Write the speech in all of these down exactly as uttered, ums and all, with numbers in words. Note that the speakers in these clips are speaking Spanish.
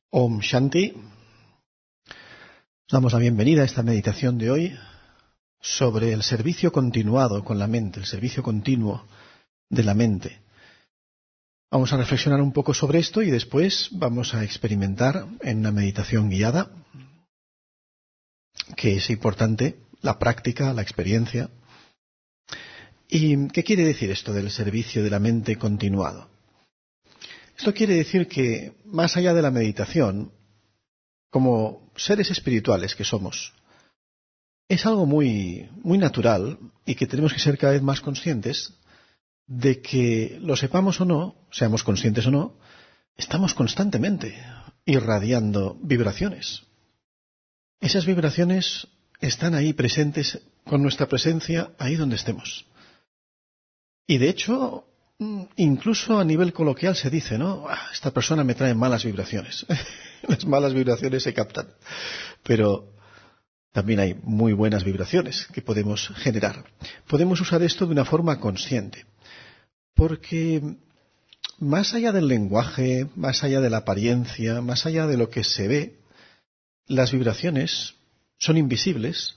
Om Shanti. Damos la bienvenida a esta meditación de hoy sobre el servicio continuado con la mente, el servicio continuo de la mente. Vamos a reflexionar un poco sobre esto y después vamos a experimentar en una meditación guiada, que es importante, la práctica, la experiencia. ¿Y qué quiere decir esto del servicio de la mente continuado? Esto quiere decir que, más allá de la meditación, como seres espirituales que somos, es algo muy, muy natural y que tenemos que ser cada vez más conscientes de que, lo sepamos o no, seamos conscientes o no, estamos constantemente irradiando vibraciones. Esas vibraciones están ahí presentes con nuestra presencia, ahí donde estemos. Y de hecho, incluso a nivel coloquial se dice, ¿no? Ah, esta persona me trae malas vibraciones. Las malas vibraciones se captan. Pero también hay muy buenas vibraciones que podemos generar. Podemos usar esto de una forma consciente. Porque más allá del lenguaje, más allá de la apariencia, más allá de lo que se ve, las vibraciones son invisibles,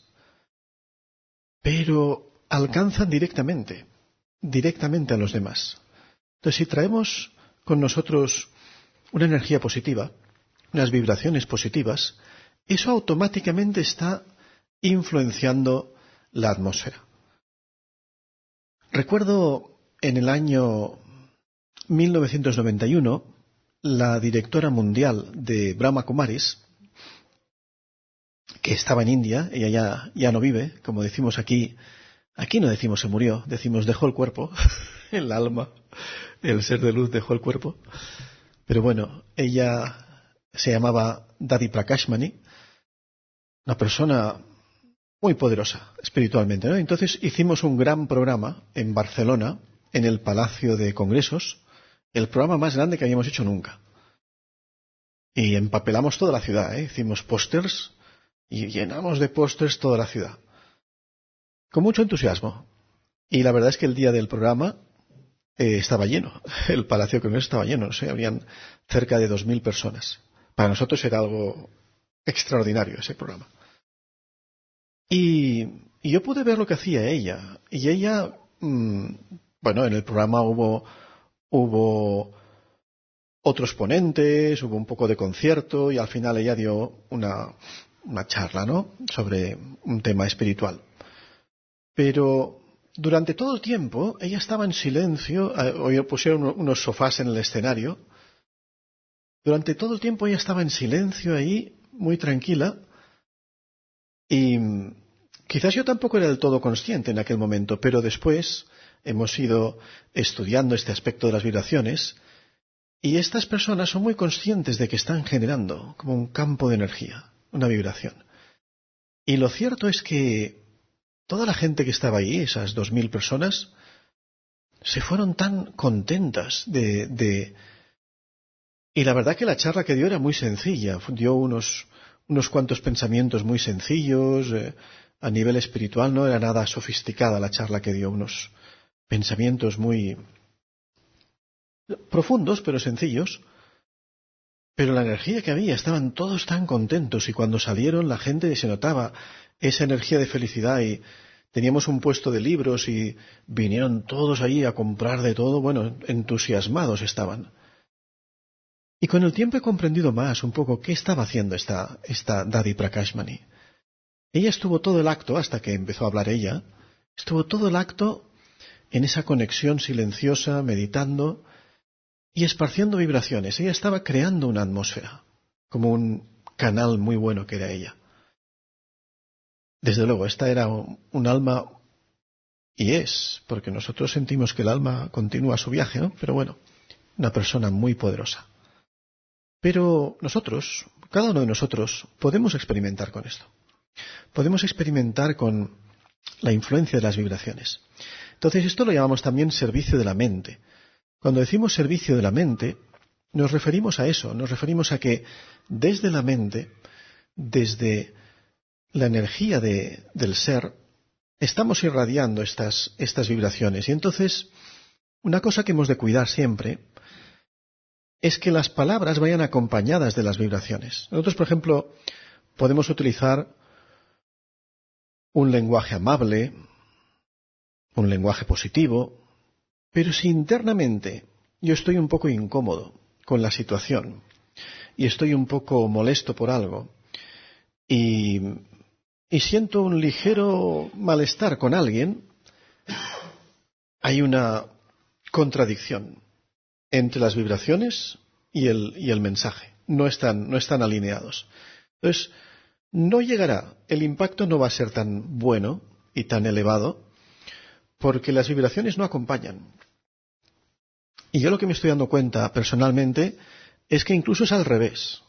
pero alcanzan directamente, directamente a los demás. Entonces, si traemos con nosotros una energía positiva, unas vibraciones positivas, eso automáticamente está influenciando la atmósfera. Recuerdo en el año mil novecientos noventa y uno, la directora mundial de Brahma Kumaris, que estaba en India, ella ya, ya no vive, como decimos aquí, aquí no decimos se murió, decimos dejó el cuerpo, el alma, el ser de luz dejó el cuerpo. Pero bueno, ella se llamaba Dadi Prakashmani, una persona muy poderosa espiritualmente, ¿no? Entonces hicimos un gran programa en Barcelona, en el Palacio de Congresos, el programa más grande que habíamos hecho nunca. Y empapelamos toda la ciudad, ¿eh? Hicimos pósters y llenamos de pósters toda la ciudad. Con mucho entusiasmo. Y la verdad es que el día del programa eh, estaba lleno. El Palacio de Congresos estaba lleno. No sé, habrían cerca de dos mil personas. Para nosotros era algo extraordinario ese programa. Y, y yo pude ver lo que hacía ella. Y ella, mmm, bueno, en el programa hubo, hubo otros ponentes, hubo un poco de concierto y al final ella dio una, una charla, ¿no? Sobre un tema espiritual. Pero durante todo el tiempo ella estaba en silencio, eh, pusieron unos sofás en el escenario. Durante todo el tiempo ella estaba en silencio ahí, muy tranquila. Y quizás yo tampoco era del todo consciente en aquel momento, pero después hemos ido estudiando este aspecto de las vibraciones y estas personas son muy conscientes de que están generando como un campo de energía, una vibración. Y lo cierto es que toda la gente que estaba ahí, esas dos mil personas, se fueron tan contentas de, de... Y la verdad que la charla que dio era muy sencilla, dio unos, unos cuantos pensamientos muy sencillos, eh, a nivel espiritual no era nada sofisticada la charla que dio, unos pensamientos muy profundos pero sencillos. Pero la energía que había, estaban todos tan contentos y cuando salieron la gente se notaba esa energía de felicidad y teníamos un puesto de libros y vinieron todos allí a comprar de todo, bueno, entusiasmados estaban. Y con el tiempo he comprendido más un poco qué estaba haciendo esta, esta Dadi Prakashmani. Ella estuvo todo el acto, hasta que empezó a hablar ella, estuvo todo el acto en esa conexión silenciosa, meditando y esparciendo vibraciones. Ella estaba creando una atmósfera, como un canal muy bueno que era ella. Desde luego, esta era un, un alma, y es, porque nosotros sentimos que el alma continúa su viaje, ¿no? Pero bueno, una persona muy poderosa. Pero nosotros, cada uno de nosotros, podemos experimentar con esto. Podemos experimentar con la influencia de las vibraciones. Entonces, esto lo llamamos también servicio de la mente. Cuando decimos servicio de la mente, nos referimos a eso, nos referimos a que desde la mente, desde la energía de, del ser, estamos irradiando estas, estas vibraciones. Y entonces, una cosa que hemos de cuidar siempre es que las palabras vayan acompañadas de las vibraciones. Nosotros, por ejemplo, podemos utilizar un lenguaje amable, un lenguaje positivo, pero si internamente yo estoy un poco incómodo con la situación y estoy un poco molesto por algo y, y siento un ligero malestar con alguien, hay una contradicción entre las vibraciones y el, y el mensaje. No están, no están alineados. Entonces, no llegará, el impacto no va a ser tan bueno y tan elevado porque las vibraciones no acompañan. Y yo lo que me estoy dando cuenta personalmente es que incluso es al revés.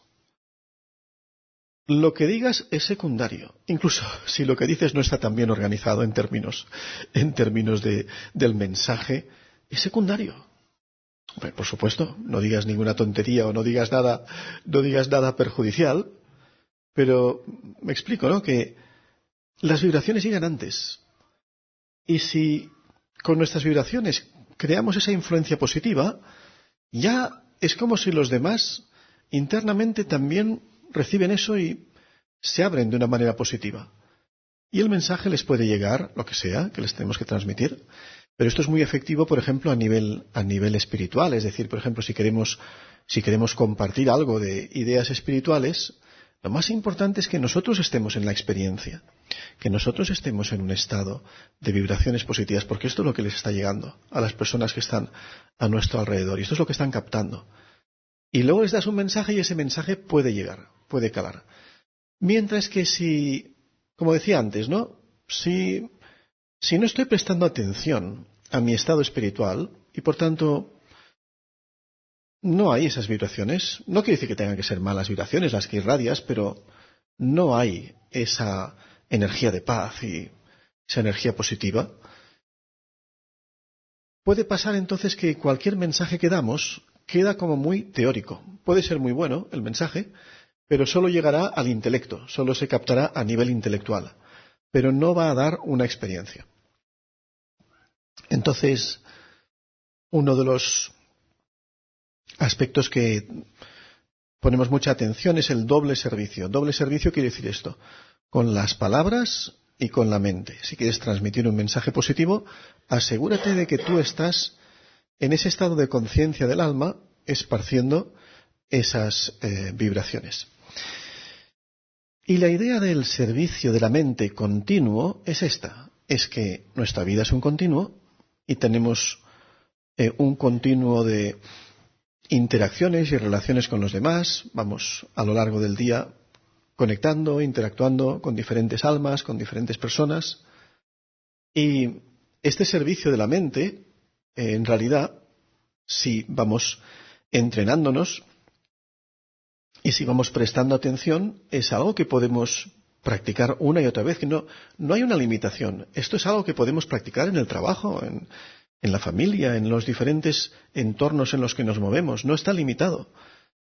Lo que digas es secundario, incluso si lo que dices no está tan bien organizado en términos, en términos de, del mensaje, es secundario. Bueno, por supuesto, no digas ninguna tontería o no digas nada, no digas nada perjudicial, pero me explico, ¿no? Que las vibraciones llegan antes. Y si con nuestras vibraciones creamos esa influencia positiva, ya es como si los demás internamente también reciben eso y se abren de una manera positiva. Y el mensaje les puede llegar, lo que sea, que les tenemos que transmitir. Pero esto es muy efectivo, por ejemplo, a nivel, a nivel espiritual. Es decir, por ejemplo, si queremos, si queremos compartir algo de ideas espirituales, lo más importante es que nosotros estemos en la experiencia, que nosotros estemos en un estado de vibraciones positivas, porque esto es lo que les está llegando a las personas que están a nuestro alrededor, y esto es lo que están captando. Y luego les das un mensaje y ese mensaje puede llegar, puede calar. Mientras que si, como decía antes, ¿no? Si, si no estoy prestando atención a mi estado espiritual, y por tanto no hay esas vibraciones, no quiere decir que tengan que ser malas vibraciones las que irradias, pero no hay esa energía de paz y esa energía positiva. Puede pasar entonces que cualquier mensaje que damos queda como muy teórico. Puede ser muy bueno el mensaje, pero solo llegará al intelecto, solo se captará a nivel intelectual, pero no va a dar una experiencia. Entonces, uno de los aspectos que ponemos mucha atención es el doble servicio. Doble servicio quiere decir esto, con las palabras y con la mente. Si quieres transmitir un mensaje positivo, asegúrate de que tú estás en ese estado de conciencia del alma, esparciendo esas eh, vibraciones. Y la idea del servicio de la mente continuo es esta, es que nuestra vida es un continuo y tenemos eh, un continuo de interacciones y relaciones con los demás, vamos a lo largo del día conectando, interactuando con diferentes almas, con diferentes personas. Y este servicio de la mente, eh, en realidad, si vamos entrenándonos y si vamos prestando atención, es algo que podemos practicar una y otra vez, que no, no hay una limitación. Esto es algo que podemos practicar en el trabajo, en, en la familia, en los diferentes entornos en los que nos movemos. No está limitado.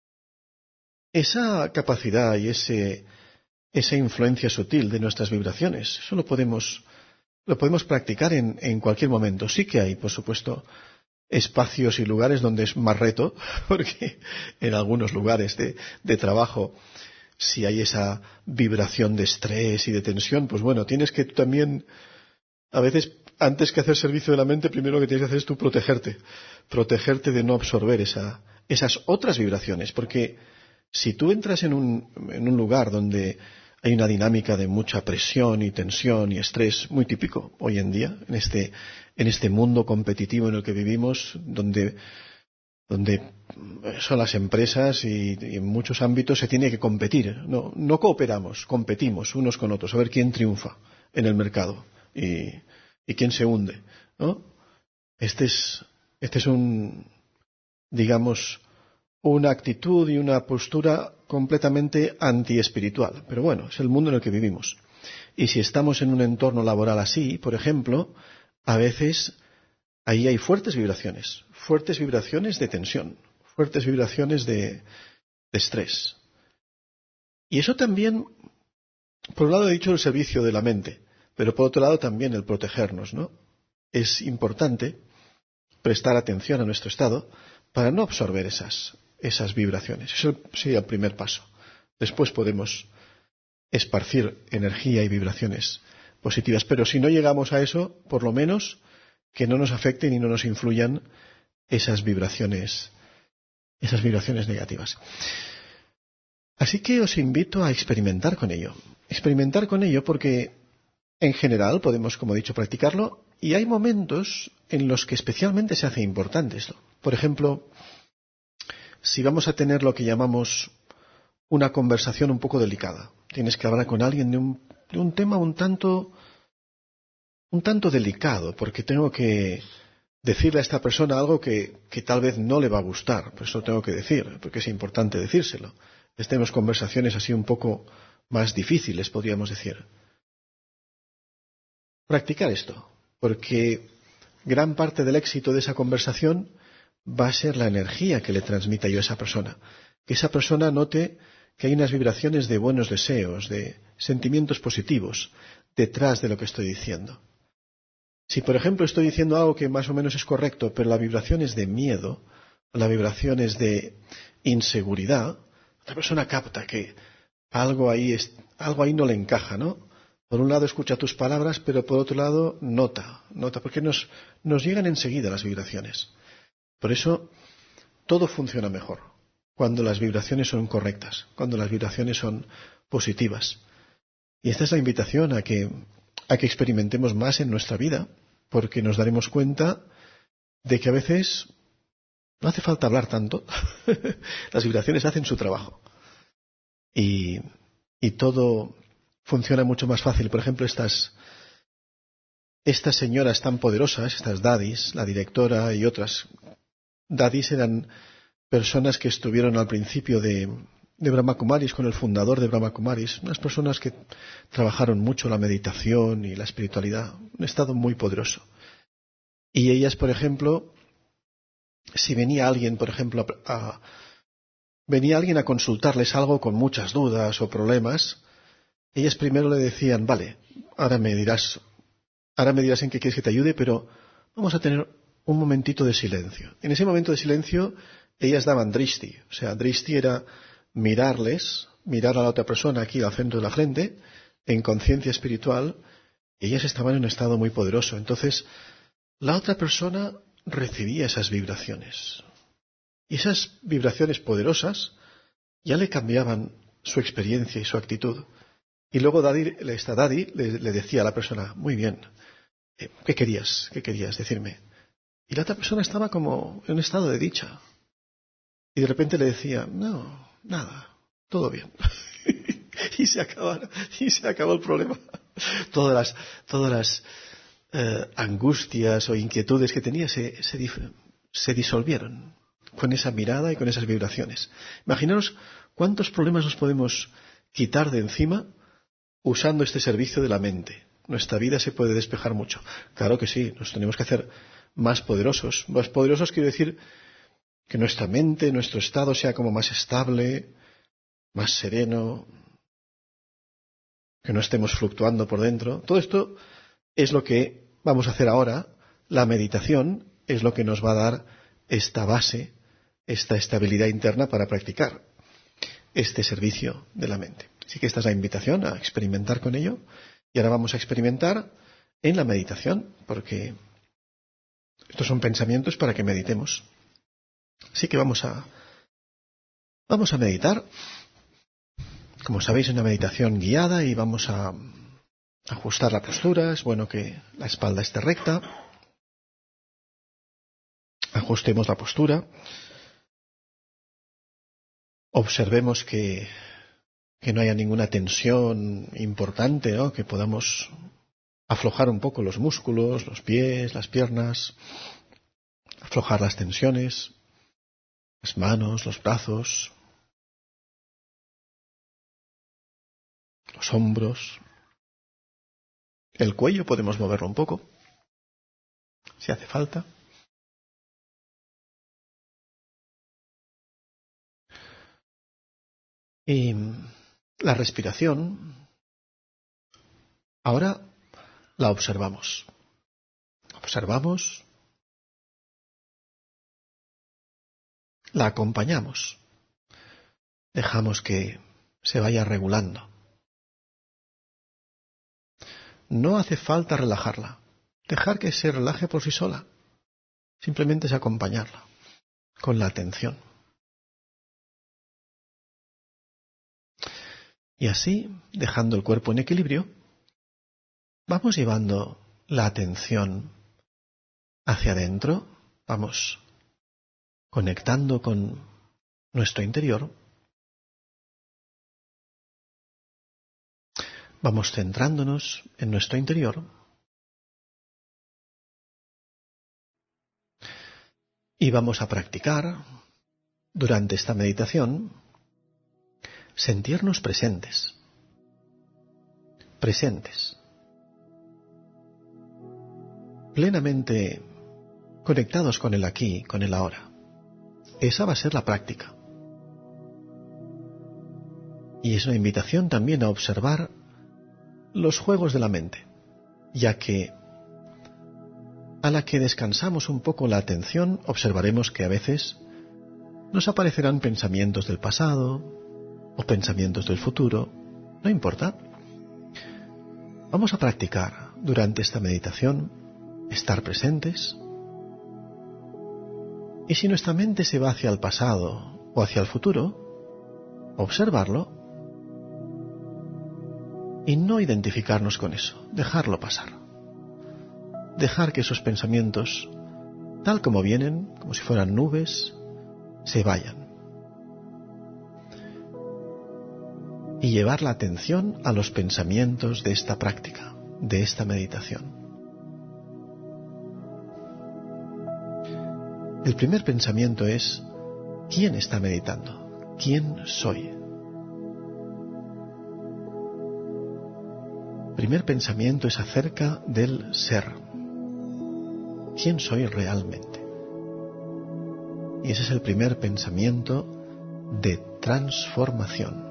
Esa capacidad y ese, esa influencia sutil de nuestras vibraciones, eso lo podemos, lo podemos practicar en, en cualquier momento. Sí que hay, por supuesto, espacios y lugares donde es más reto, porque en algunos lugares de, de trabajo, si hay esa vibración de estrés y de tensión, pues bueno, tienes que tú también, a veces, antes que hacer servicio de la mente, primero lo que tienes que hacer es tú protegerte, protegerte de no absorber esa, esas otras vibraciones, porque si tú entras en un, en un lugar donde hay una dinámica de mucha presión y tensión y estrés muy típico hoy en día, en este, en este mundo competitivo en el que vivimos, donde, donde son las empresas y, y en muchos ámbitos se tiene que competir. No, no cooperamos, competimos unos con otros, a ver quién triunfa en el mercado y, y quién se hunde, ¿no? Este es, este es un, digamos, una actitud y una postura completamente antiespiritual. Pero bueno, es el mundo en el que vivimos. Y si estamos en un entorno laboral así, por ejemplo, a veces ahí hay fuertes vibraciones, fuertes vibraciones de tensión, fuertes vibraciones de, de estrés. Y eso también, por un lado he dicho el servicio de la mente, pero por otro lado también el protegernos, ¿no? Es importante prestar atención a nuestro estado para no absorber esas esas vibraciones. Eso sería el primer paso. Después podemos esparcir energía y vibraciones positivas. Pero si no llegamos a eso, por lo menos que no nos afecten y no nos influyan esas vibraciones, esas vibraciones negativas. Así que os invito a experimentar con ello. Experimentar con ello porque en general podemos, como he dicho, practicarlo, y hay momentos en los que especialmente se hace importante esto. Por ejemplo, si vamos a tener lo que llamamos una conversación un poco delicada. Tienes que hablar con alguien de un, de un tema un tanto, un tanto delicado, porque tengo que decirle a esta persona algo que, que tal vez no le va a gustar. Por eso tengo que decir, porque es importante decírselo. Tenemos conversaciones así un poco más difíciles, podríamos decir. Practicar esto, porque gran parte del éxito de esa conversación va a ser la energía que le transmita yo a esa persona. Que esa persona note que hay unas vibraciones de buenos deseos, de sentimientos positivos detrás de lo que estoy diciendo. Si, por ejemplo, estoy diciendo algo que más o menos es correcto, pero la vibración es de miedo, o la vibración es de inseguridad, la persona capta que algo ahí, es, algo ahí no le encaja, ¿no? Por un lado escucha tus palabras, pero por otro lado nota, nota, porque nos, nos llegan enseguida las vibraciones. Por eso todo funciona mejor cuando las vibraciones son correctas, cuando las vibraciones son positivas. Y esta es la invitación a que, a que experimentemos más en nuestra vida, porque nos daremos cuenta de que a veces no hace falta hablar tanto, las vibraciones hacen su trabajo. Y, y todo funciona mucho más fácil. Por ejemplo, estas, estas señoras tan poderosas, estas daddies, la directora y otras daddies eran personas que estuvieron al principio de, de Brahma Kumaris, con el fundador de Brahma Kumaris, unas personas que trabajaron mucho la meditación y la espiritualidad, un estado muy poderoso. Y ellas, por ejemplo, si venía alguien, por ejemplo, a, a, venía alguien a consultarles algo con muchas dudas o problemas, ellas primero le decían, vale, ahora me dirás, ahora me dirás en qué quieres que te ayude, pero vamos a tener un momentito de silencio. En ese momento de silencio, ellas daban drishti. O sea, drishti era mirarles, mirar a la otra persona aquí al centro de la frente, en conciencia espiritual, y ellas estaban en un estado muy poderoso. Entonces, la otra persona recibía esas vibraciones. Y esas vibraciones poderosas ya le cambiaban su experiencia y su actitud. Y luego Daddy, esta Daddy le, le decía a la persona, muy bien, ¿qué querías? ¿Qué querías decirme? Y la otra persona estaba como en un estado de dicha. Y de repente le decía, no, nada, todo bien. y se acabó, y se acabó el problema. Todas las, todas las eh, angustias o inquietudes que tenía se, se, se disolvieron con esa mirada y con esas vibraciones. Imaginaos cuántos problemas nos podemos quitar de encima usando este servicio de la mente. Nuestra vida se puede despejar mucho. Claro que sí, nos tenemos que hacer más poderosos. Más poderosos quiero decir que nuestra mente, nuestro estado sea como más estable, más sereno, que no estemos fluctuando por dentro. Todo esto es lo que vamos a hacer ahora. La meditación es lo que nos va a dar esta base, esta estabilidad interna para practicar este servicio de la mente. Así que esta es la invitación a experimentar con ello. Y ahora vamos a experimentar en la meditación, porque estos son pensamientos para que meditemos. Así que vamos a, vamos a meditar. Como sabéis, una meditación guiada y vamos a ajustar la postura. Es bueno que la espalda esté recta. Ajustemos la postura. Observemos que, que no haya ninguna tensión importante, ¿no? Que podamos aflojar un poco los músculos, los pies, las piernas, aflojar las tensiones, las manos, los brazos, los hombros. El cuello podemos moverlo un poco, si hace falta. Y la respiración, ahora la observamos. Observamos la acompañamos. Dejamos que se vaya regulando. No hace falta relajarla. Dejar que se relaje por sí sola. Simplemente es acompañarla con la atención. Y así, dejando el cuerpo en equilibrio, vamos llevando la atención hacia adentro, vamos conectando con nuestro interior, vamos centrándonos en nuestro interior y vamos a practicar durante esta meditación sentirnos presentes, presentes, plenamente conectados con el aquí, con el ahora. Esa va a ser la práctica. Y es una invitación también a observar los juegos de la mente, ya que a la que descansamos un poco la atención, observaremos que a veces nos aparecerán pensamientos del pasado o pensamientos del futuro. No importa. Vamos a practicar durante esta meditación estar presentes. Y si nuestra mente se va hacia el pasado o hacia el futuro, observarlo y no identificarnos con eso, dejarlo pasar. Dejar que esos pensamientos, tal como vienen, como si fueran nubes, se vayan. Y llevar la atención a los pensamientos de esta práctica, de esta meditación. El primer pensamiento es, ¿quién está meditando? ¿Quién soy? El primer pensamiento es acerca del ser. ¿Quién soy realmente? Y ese es el primer pensamiento de transformación.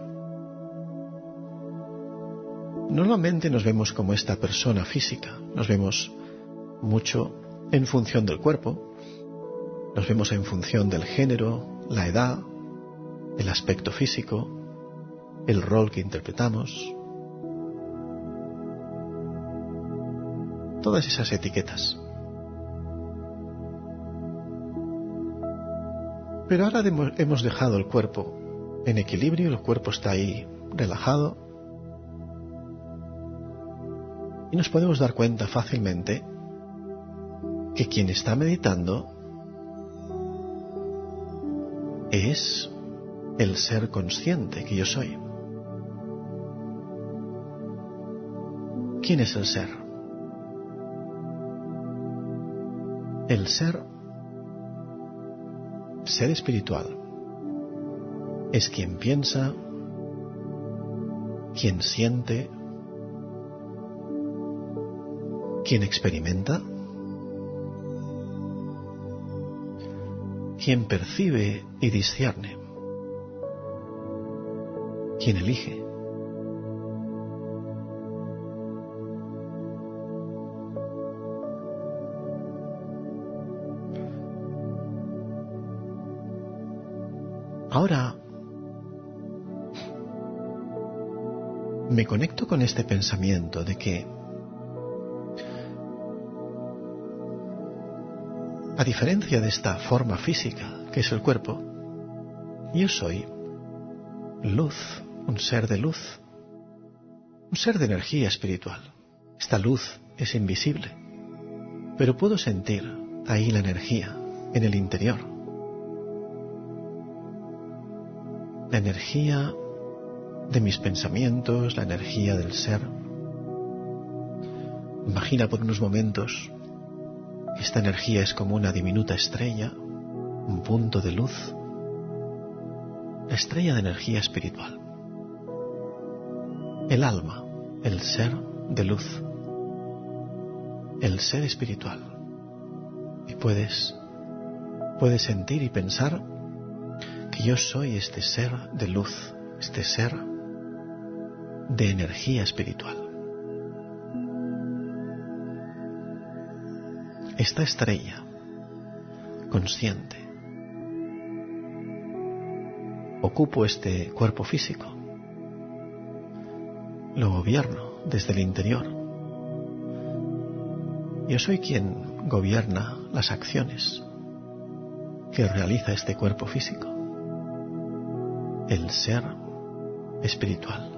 Normalmente nos vemos como esta persona física, nos vemos mucho en función del cuerpo, nos vemos en función del género, la edad, el aspecto físico, el rol que interpretamos, todas esas etiquetas. Pero ahora hemos dejado el cuerpo en equilibrio, el cuerpo está ahí relajado, y nos podemos dar cuenta fácilmente que quien está meditando es el ser consciente que yo soy. ¿Quién es el ser? El ser, ser espiritual, es quien piensa, quien siente, quien experimenta, quien percibe y discierne, quien elige. Ahora me conecto con este pensamiento de que, a diferencia de esta forma física que es el cuerpo, yo soy luz, un ser de luz, un ser de energía espiritual. Esta luz es invisible, pero puedo sentir ahí la energía en el interior. La energía de mis pensamientos, la energía del ser. Imagina por unos momentos que esta energía es como una diminuta estrella, un punto de luz, la estrella de energía espiritual. El alma, el ser de luz, el ser espiritual. Y puedes, puedes sentir y pensar que yo soy este ser de luz, este ser de energía espiritual. Esta estrella consciente ocupo este cuerpo físico. Lo gobierno desde el interior. Yo soy quien gobierna las acciones que realiza este cuerpo físico, el ser espiritual.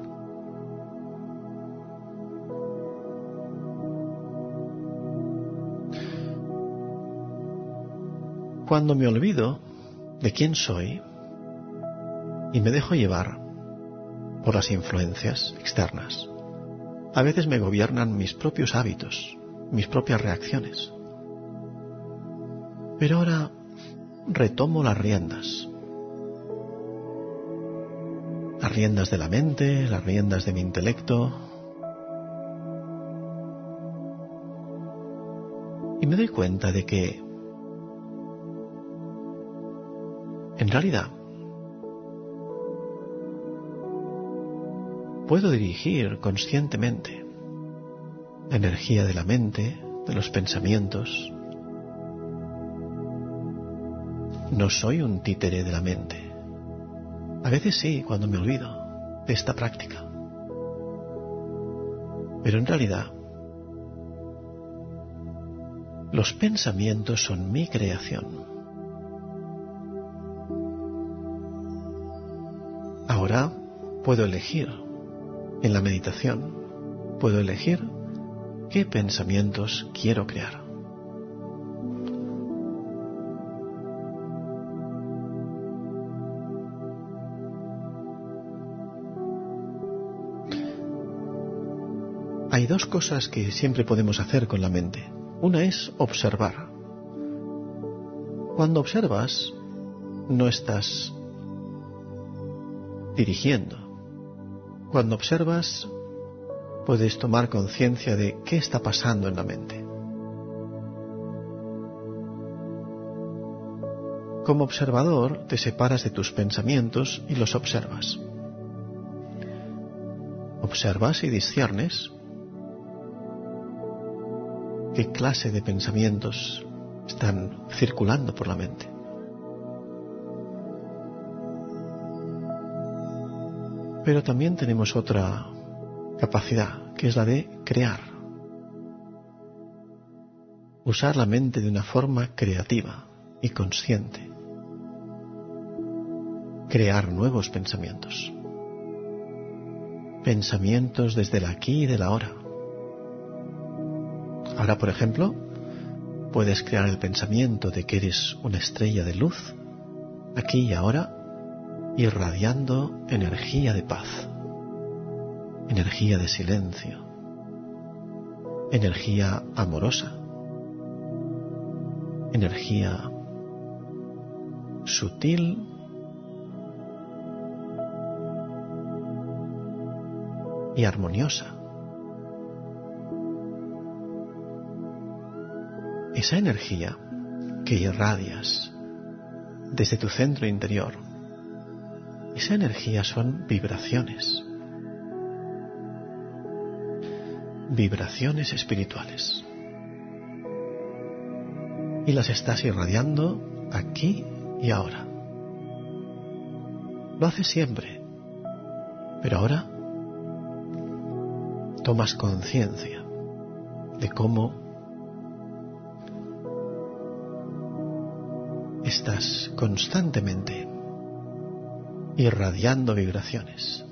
Cuando me olvido de quién soy y me dejo llevar por las influencias externas, a veces me gobiernan mis propios hábitos, mis propias reacciones. Pero ahora retomo las riendas. Las riendas de la mente, las riendas de mi intelecto. Y me doy cuenta de que, en realidad, puedo dirigir conscientemente la energía de la mente, de los pensamientos. No soy un títere de la mente. A veces sí, cuando me olvido de esta práctica. Pero en realidad, los pensamientos son mi creación. Ahora puedo elegir, en la meditación, puedo elegir qué pensamientos quiero crear. Hay dos cosas que siempre podemos hacer con la mente. Una es observar. Cuando observas, no estás dirigiendo. Cuando observas, puedes tomar conciencia de qué está pasando en la mente. Como observador, te separas de tus pensamientos y los observas. Observas y disciernes qué clase de pensamientos están circulando por la mente. Pero también tenemos otra capacidad, que es la de crear. Usar la mente de una forma creativa y consciente. Crear nuevos pensamientos. Pensamientos desde el aquí y del ahora. Ahora, por ejemplo, puedes crear el pensamiento de que eres una estrella de luz, aquí y ahora, irradiando energía de paz, energía de silencio, energía amorosa, energía sutil y armoniosa. Esa energía que irradias desde tu centro interior, esa energía son vibraciones, vibraciones espirituales. Y las estás irradiando aquí y ahora. Lo haces siempre, pero ahora tomas conciencia de cómo estás constantemente irradiando vibraciones.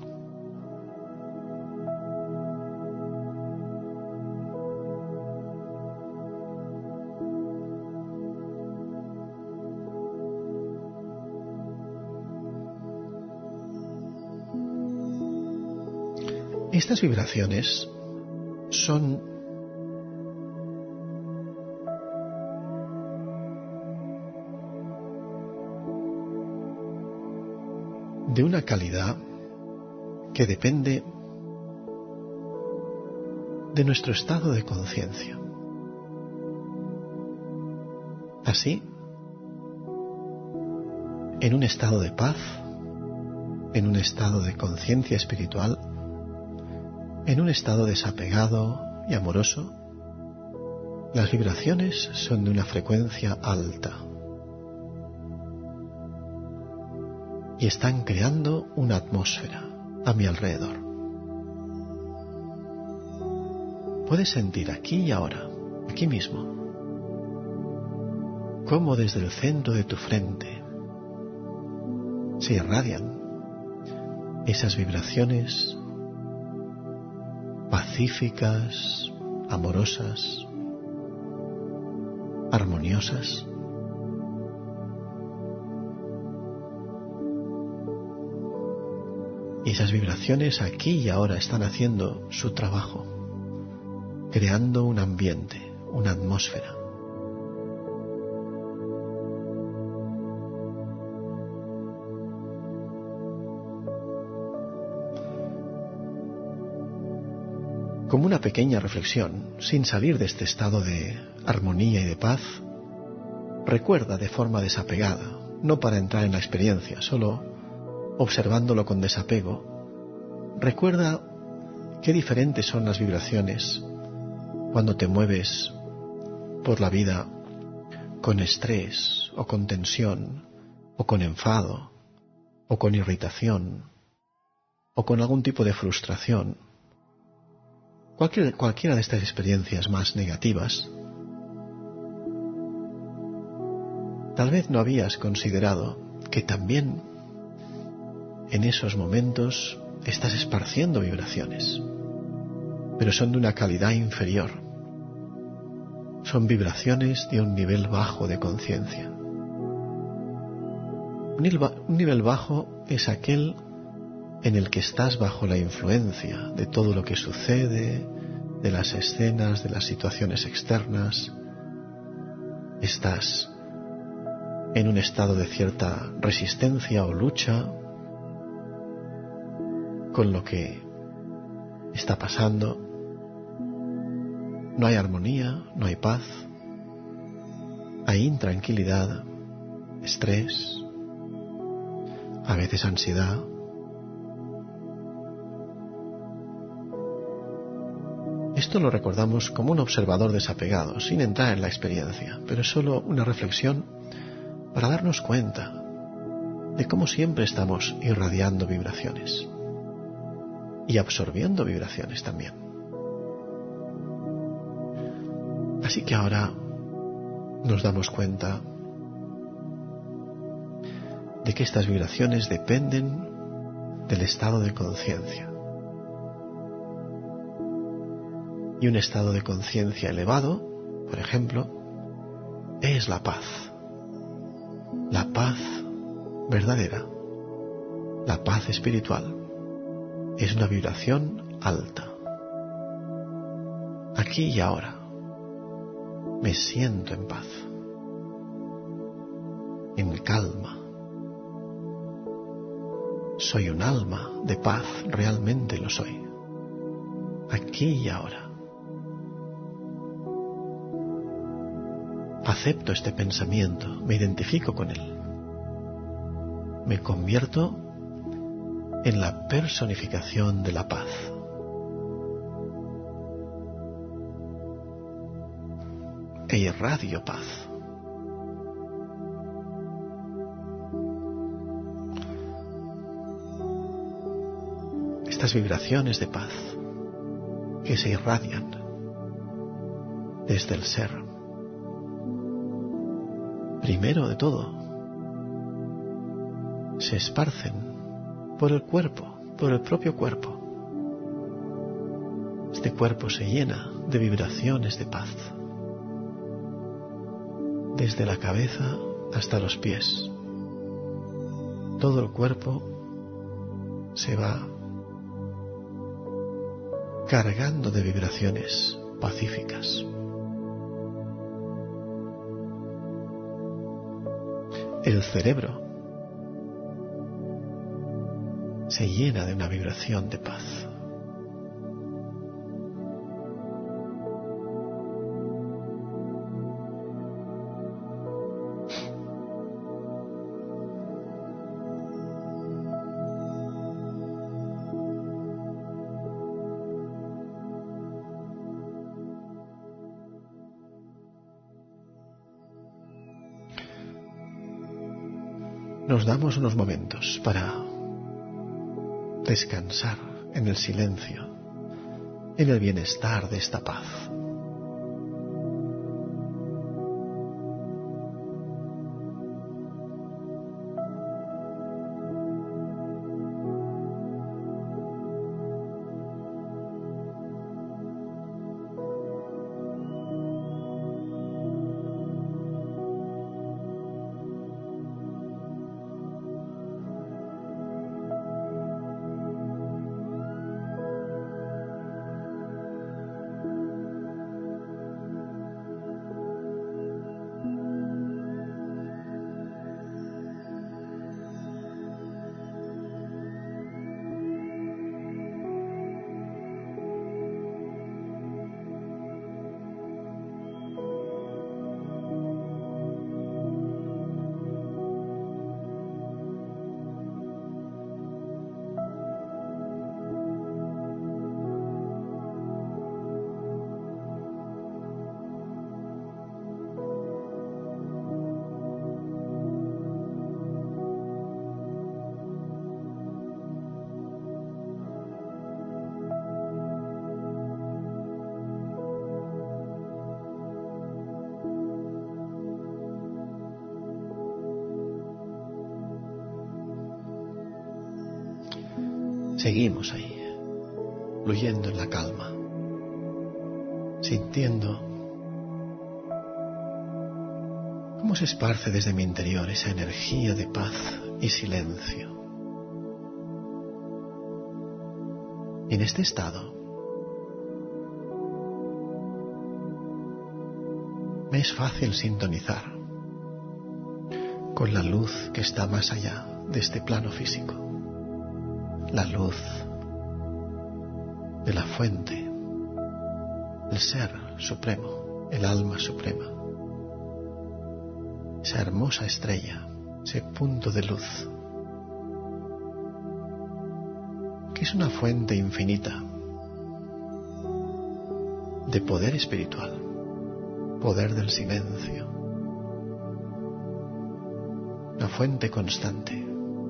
Estas vibraciones son de una calidad que depende de nuestro estado de conciencia. Así, en un estado de paz, en un estado de conciencia espiritual, en un estado desapegado y amoroso, las vibraciones son de una frecuencia alta. y están creando una atmósfera a mi alrededor. Puedes sentir aquí y ahora, aquí mismo, cómo desde el centro de tu frente se irradian esas vibraciones pacíficas, amorosas, armoniosas. Y esas vibraciones aquí y ahora están haciendo su trabajo, creando un ambiente, una atmósfera. Como una pequeña reflexión, sin salir de este estado de armonía y de paz, recuerda de forma desapegada, no para entrar en la experiencia, solo observándolo con desapego, recuerda qué diferentes son las vibraciones cuando te mueves por la vida con estrés o con tensión o con enfado o con irritación o con algún tipo de frustración. Cualquier, cualquiera de estas experiencias más negativas, tal vez no habías considerado que también en esos momentos estás esparciendo vibraciones, pero son de una calidad inferior. Son vibraciones de un nivel bajo de conciencia. Un nivel bajo es aquel en el que estás bajo la influencia de todo lo que sucede, de las escenas, de las situaciones externas. Estás en un estado de cierta resistencia o lucha con lo que está pasando. No hay armonía, no hay paz, hay intranquilidad, estrés, a veces ansiedad. Esto lo recordamos como un observador desapegado, sin entrar en la experiencia, pero es solo una reflexión para darnos cuenta de cómo siempre estamos irradiando vibraciones y absorbiendo vibraciones también. Así que ahora nos damos cuenta de que estas vibraciones dependen del estado de conciencia. Y un estado de conciencia elevado, por ejemplo, es la paz. La paz verdadera, la paz espiritual, es una vibración alta. Aquí y ahora me siento en paz, en calma. Soy un alma de paz, realmente lo soy. Aquí y ahora. Acepto este pensamiento, me identifico con él. Me convierto en la personificación de la paz. E irradio paz. Estas vibraciones de paz que se irradian desde el ser. Primero de todo, se esparcen por el cuerpo, por el propio cuerpo. Este cuerpo se llena de vibraciones de paz, desde la cabeza hasta los pies. Todo el cuerpo se va cargando de vibraciones pacíficas. El cerebro se llena de una vibración de paz. nos damos unos momentos para descansar en el silencio, en el bienestar de esta paz. Seguimos ahí, fluyendo en la calma, sintiendo cómo se esparce desde mi interior esa energía de paz y silencio. En este estado me es fácil sintonizar con la luz que está más allá de este plano físico. La luz de la fuente, el ser supremo, el alma suprema, esa hermosa estrella, ese punto de luz, que es una fuente infinita de poder espiritual, poder del silencio, una fuente constante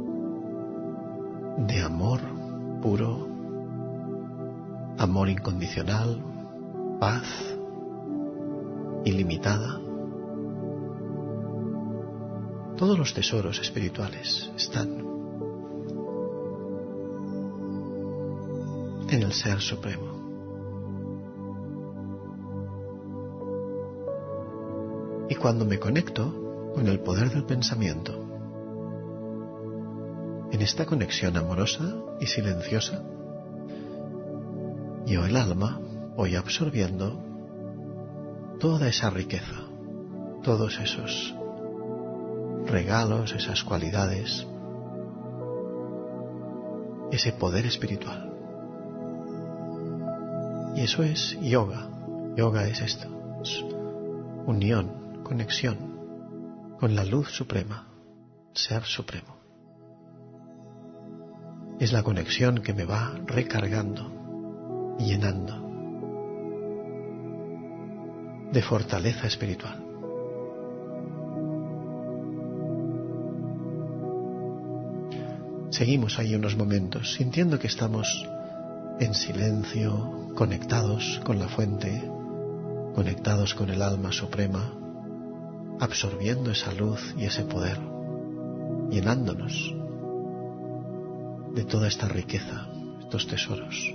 de amor puro, amor incondicional, paz ilimitada. Todos los tesoros espirituales están en el Ser Supremo. Y cuando me conecto con el poder del pensamiento, en esta conexión amorosa y silenciosa, yo, el alma, voy absorbiendo toda esa riqueza, todos esos regalos, esas cualidades, ese poder espiritual. Y eso es yoga. Yoga es esto, es unión, conexión con la luz suprema, Ser Supremo. Es la conexión que me va recargando y llenando de fortaleza espiritual. Seguimos ahí unos momentos, sintiendo que estamos en silencio, conectados con la fuente, conectados con el alma suprema, absorbiendo esa luz y ese poder, llenándonos de toda esta riqueza, estos tesoros.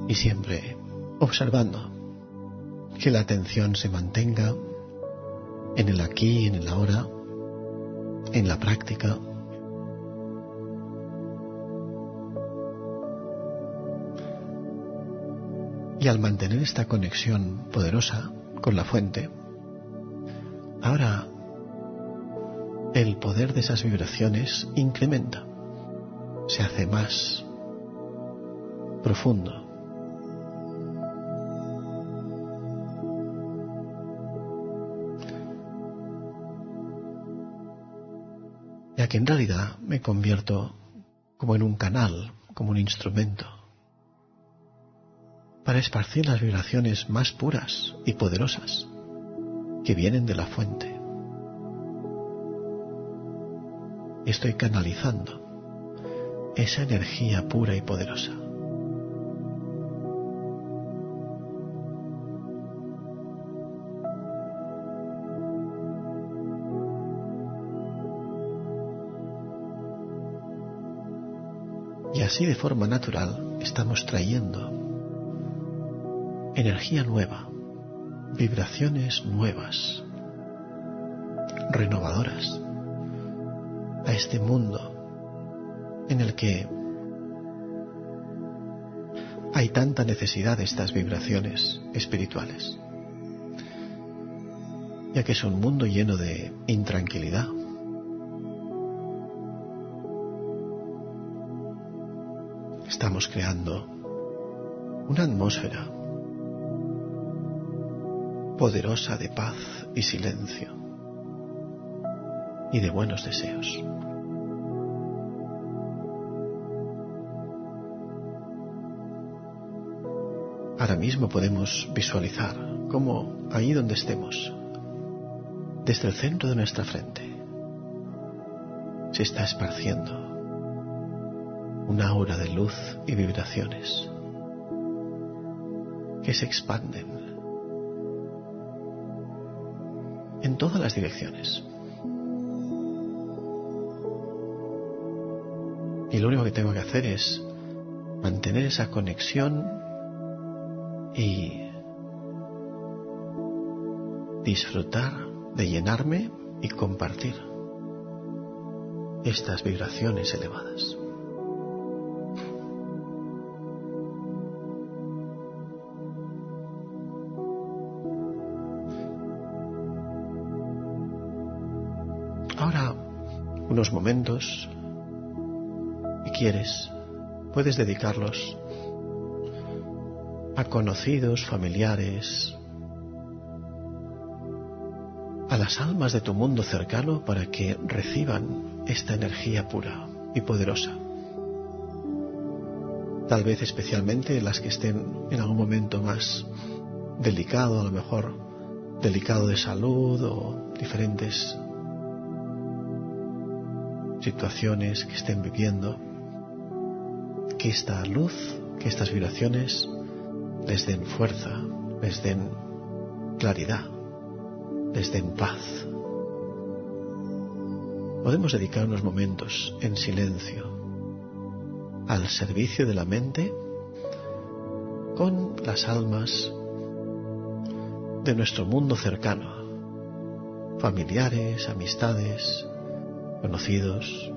y siempre observando que la atención se mantenga en el aquí, en el ahora, en la práctica. Y al mantener esta conexión poderosa con la fuente, ahora el poder de esas vibraciones incrementa, se hace más profundo. Ya que en realidad me convierto como en un canal, como un instrumento, para esparcir las vibraciones más puras y poderosas que vienen de la fuente. Estoy canalizando esa energía pura y poderosa. Y así de forma natural estamos trayendo energía nueva, vibraciones nuevas, renovadoras, a este mundo en el que hay tanta necesidad de estas vibraciones espirituales, ya que es un mundo lleno de intranquilidad. Estamos creando una atmósfera poderosa de paz y silencio y de buenos deseos. Ahora mismo podemos visualizar cómo ahí donde estemos, desde el centro de nuestra frente, se está esparciendo una aura de luz y vibraciones que se expanden en todas las direcciones. Y lo único que tengo que hacer es mantener esa conexión y disfrutar de llenarme y compartir estas vibraciones elevadas. Ahora, unos momentos, si quieres, puedes dedicarlos a conocidos, familiares, a las almas de tu mundo cercano para que reciban esta energía pura y poderosa. Tal vez especialmente las que estén en algún momento más delicado, a lo mejor delicado de salud o diferentes situaciones que estén viviendo, que esta luz, que estas vibraciones les den fuerza, les den claridad, les den paz. Podemos dedicar unos momentos en silencio al servicio de la mente con las almas de nuestro mundo cercano, familiares, amistades, conocidos,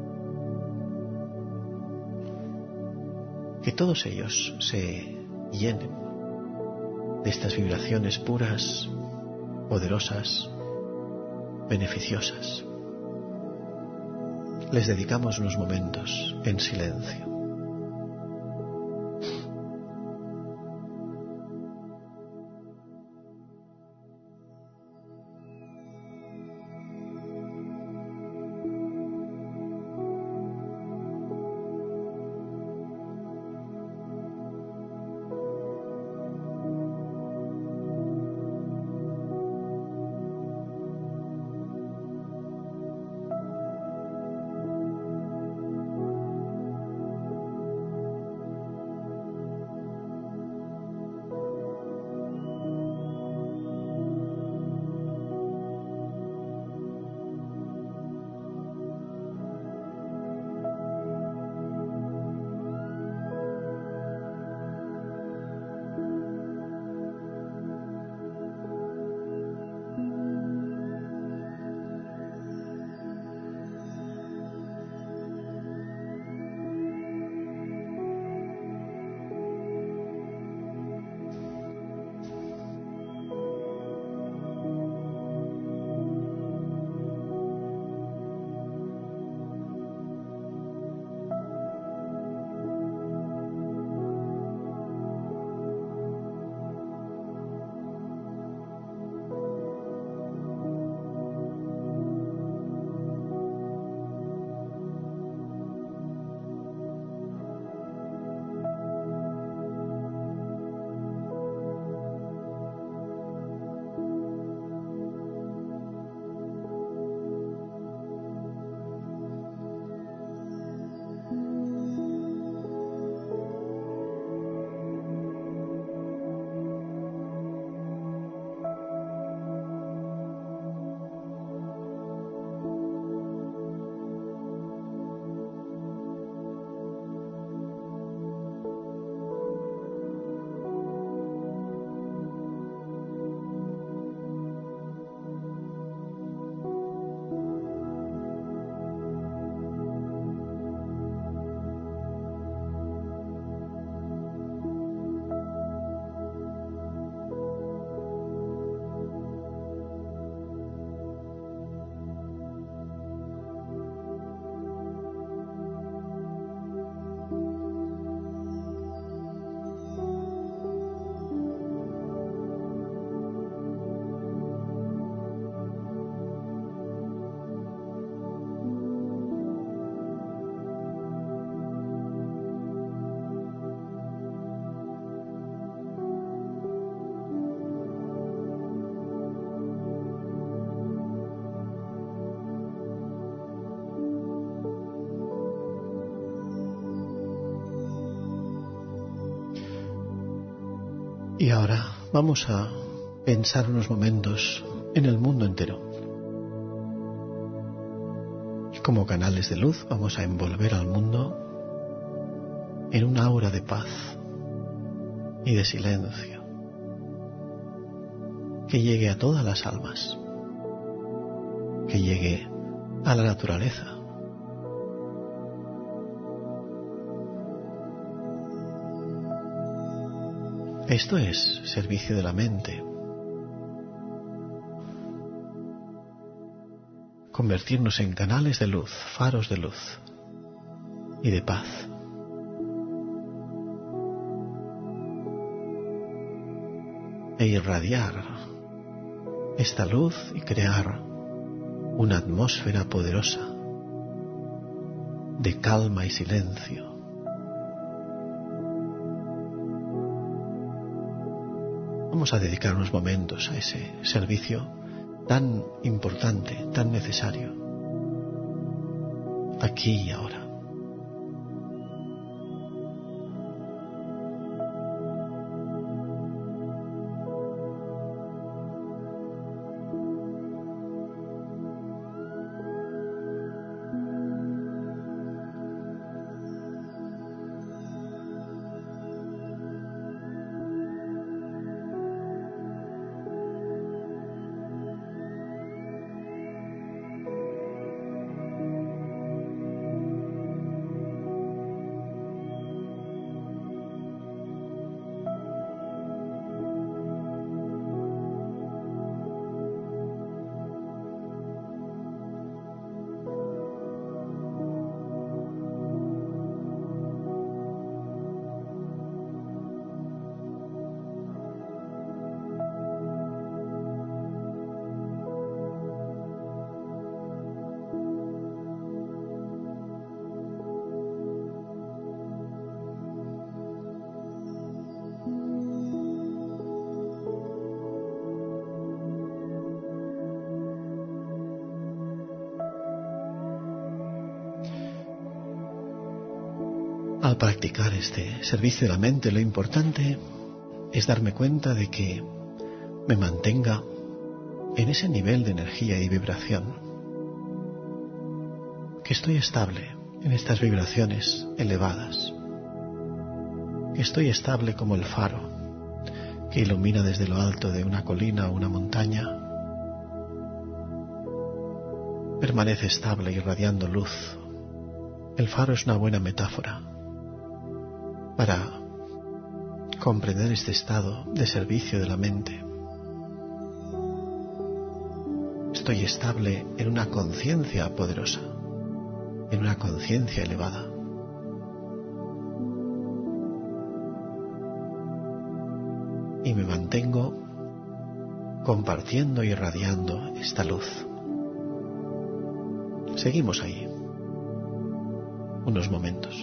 que todos ellos se llenen de estas vibraciones puras, poderosas, beneficiosas. Les dedicamos unos momentos en silencio. Y ahora vamos a pensar unos momentos en el mundo entero. Y como canales de luz vamos a envolver al mundo en una aura de paz y de silencio que llegue a todas las almas, que llegue a la naturaleza. Esto es servicio de la mente. Convertirnos en canales de luz, faros de luz y de paz. E irradiar esta luz y crear una atmósfera poderosa de calma y silencio. Vamos a dedicar unos momentos a ese servicio tan importante, tan necesario, aquí y ahora. Al practicar este servicio de la mente, lo importante es darme cuenta de que me mantenga en ese nivel de energía y vibración, que estoy estable en estas vibraciones elevadas, que estoy estable como el faro que ilumina desde lo alto de una colina o una montaña, permanece estable irradiando luz. El faro es una buena metáfora para comprender este estado de servicio de la mente. Estoy estable en una conciencia poderosa, en una conciencia elevada. Y me mantengo compartiendo y irradiando esta luz. Seguimos ahí unos momentos.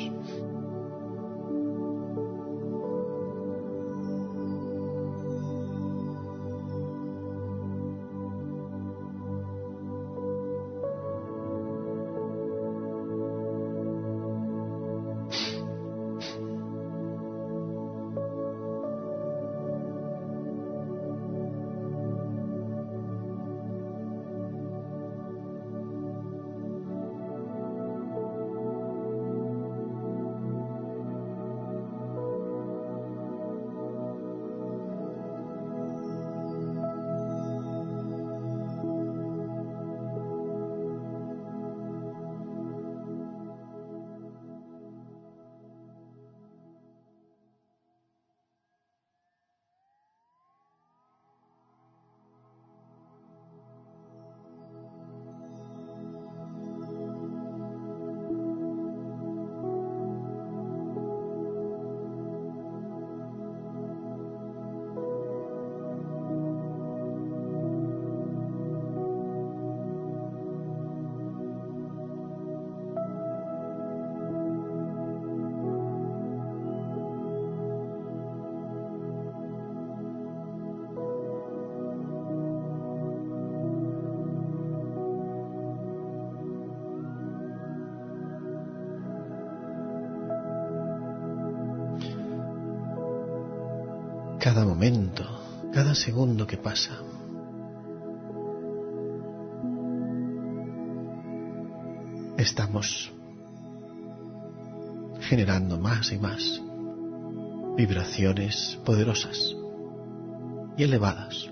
cada momento, cada segundo que pasa. Estamos generando más y más vibraciones poderosas y elevadas.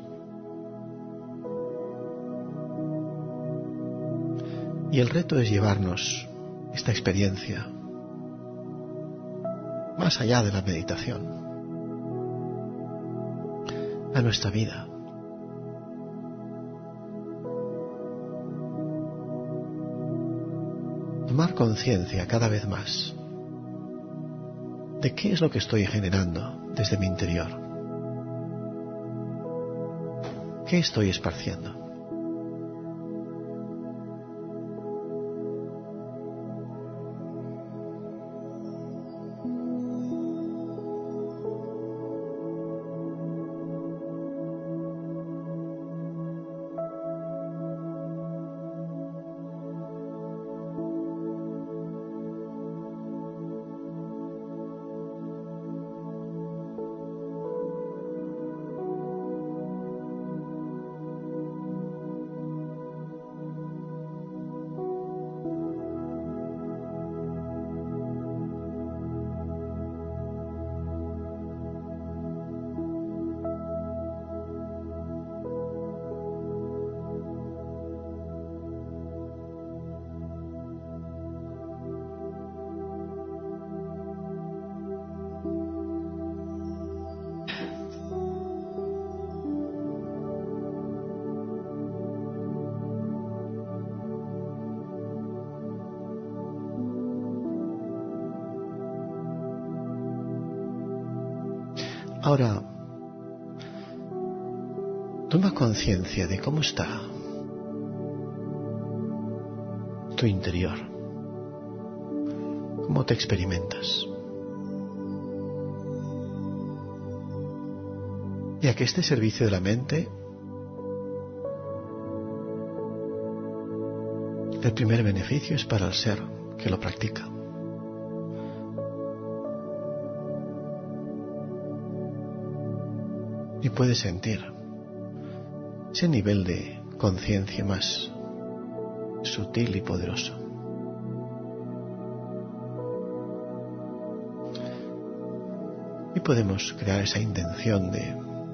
Y el reto es llevarnos esta experiencia más allá de la meditación, a nuestra vida. Tomar conciencia cada vez más de qué es lo que estoy generando desde mi interior, qué estoy esparciendo. Ahora, toma conciencia de cómo está tu interior, cómo te experimentas. Y a que este servicio de la mente, el primer beneficio es para el ser que lo practica. Y puedes sentir ese nivel de conciencia más sutil y poderoso. Y podemos crear esa intención de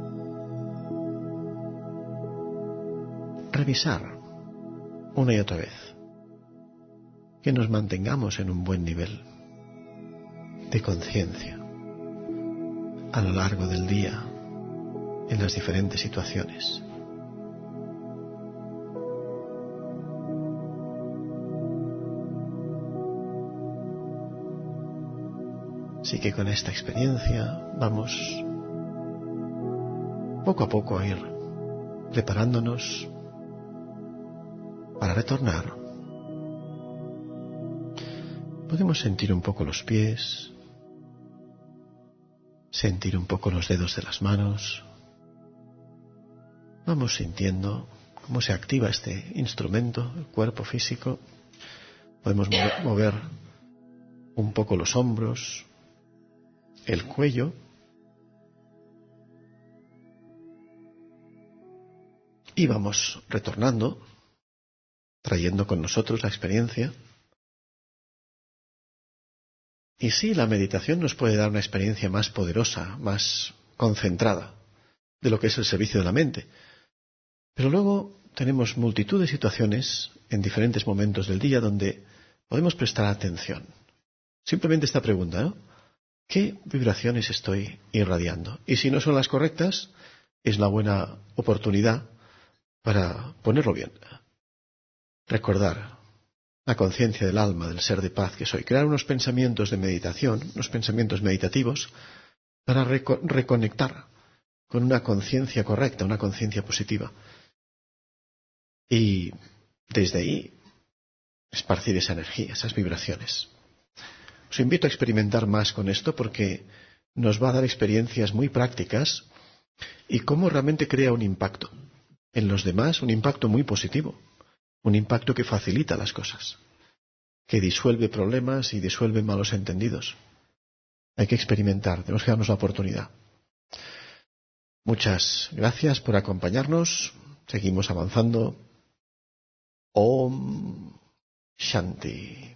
revisar una y otra vez que nos mantengamos en un buen nivel de conciencia a lo largo del día, en las diferentes situaciones. Así que con esta experiencia vamos poco a poco a ir preparándonos para retornar. Podemos sentir un poco los pies, sentir un poco los dedos de las manos. Vamos sintiendo cómo se activa este instrumento, el cuerpo físico. Podemos mover un poco los hombros, el cuello. Y vamos retornando, trayendo con nosotros la experiencia. Y sí, la meditación nos puede dar una experiencia más poderosa, más concentrada de lo que es el servicio de la mente. Pero luego tenemos multitud de situaciones en diferentes momentos del día donde podemos prestar atención. Simplemente esta pregunta, ¿no? ¿Qué vibraciones estoy irradiando? Y si no son las correctas, es la buena oportunidad para ponerlo bien. Recordar la conciencia del alma, del ser de paz que soy. Crear unos pensamientos de meditación, unos pensamientos meditativos para reco- reconectar con una conciencia correcta, una conciencia positiva. Y desde ahí esparcir esa energía, esas vibraciones. Os invito a experimentar más con esto porque nos va a dar experiencias muy prácticas y cómo realmente crea un impacto en los demás, un impacto muy positivo, un impacto que facilita las cosas, que disuelve problemas y disuelve malos entendidos. Hay que experimentar, tenemos que darnos la oportunidad. Muchas gracias por acompañarnos. Seguimos avanzando. Om Shanti.